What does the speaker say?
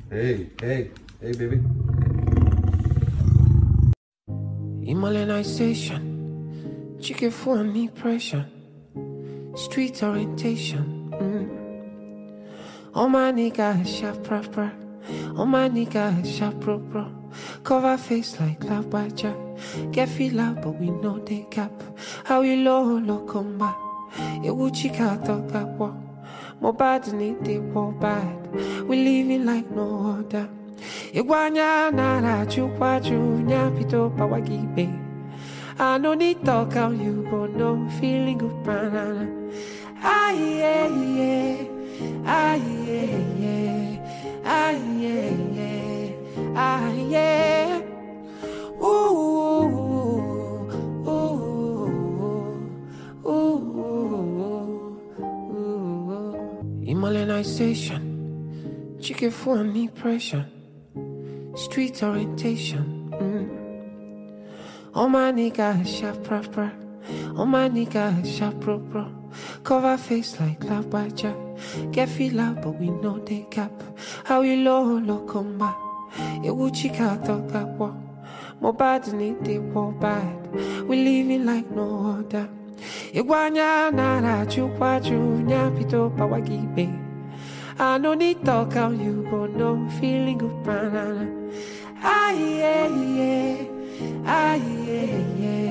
Hey, hey, hey, baby. Immobilization, chicken for depression, street orientation. All my niggas sharp proper, all my niggas sharp pro. Cover face like love baja, get feel out but we know they cap. How you low come back, it would chika talk at war. More bad than it they war bad, we living like no other. Iguanya nara chukwachu nyapito pawagibe. I no need talk how you go no feeling good banana. Ah yeah yeah, ah yeah yeah, ah yeah yeah, ah yeah. Ooh ooh ooh ooh. Immobilization, chicken for depression, street orientation. All my niggas sharp proper, all my niggas sharp pro. Cover face like love baja, get feel out but we know they cap. How you low come back, it would chika talk at war. More bad than it they war bad, we living like no other. Iguanya nara chukwachu nyapito pawagibe. I no need talk how you go no feeling good banana. Ah yeah yeah, ah yeah yeah.